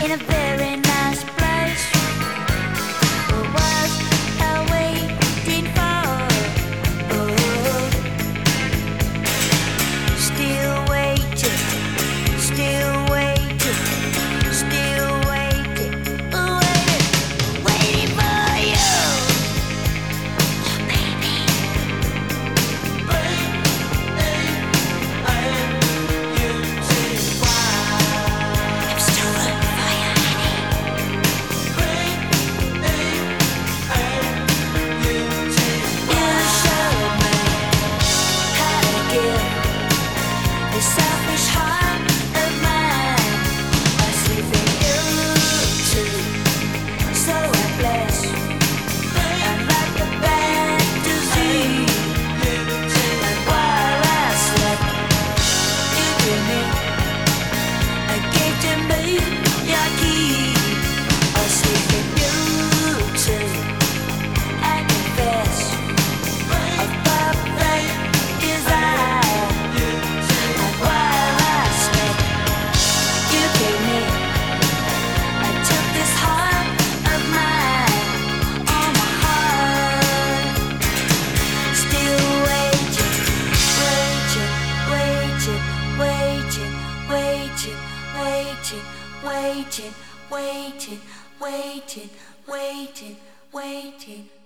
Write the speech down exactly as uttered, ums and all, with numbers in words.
in a very nice place. What was I waiting for? Oh, still waiting, still waiting, still waiting, waiting, waiting for you, baby. I'm still on fire, honey. You showed me how to give the selfish heart of mine. I see through you too, so I bless. I'm like a bad disease, and while I slept, you gave me a gave to me your key. I see through you too, I confess. A perfect desire, and while I slept, you gave me. I took this heart of mine, oh my heart, still waiting, waiting, waiting, waiting, waiting, waiting, waiting, waiting, waiting, waiting, waiting.